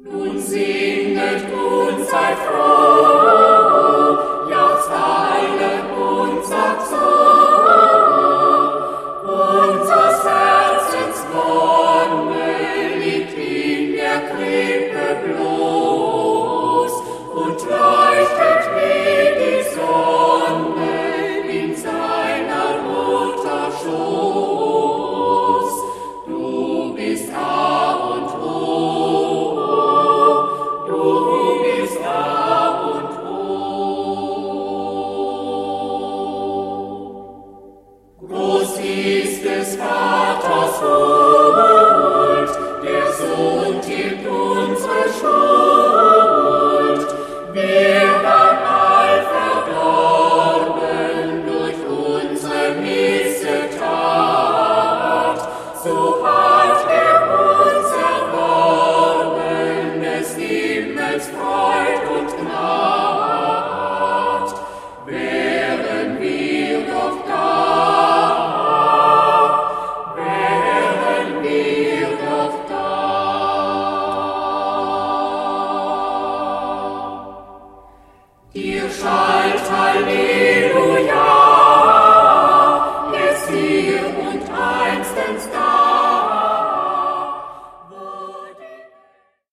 Nun singet und seid froh, jauchzt alle und sagt so, unsers Herzens Wonne liegt in der Krippe bloß.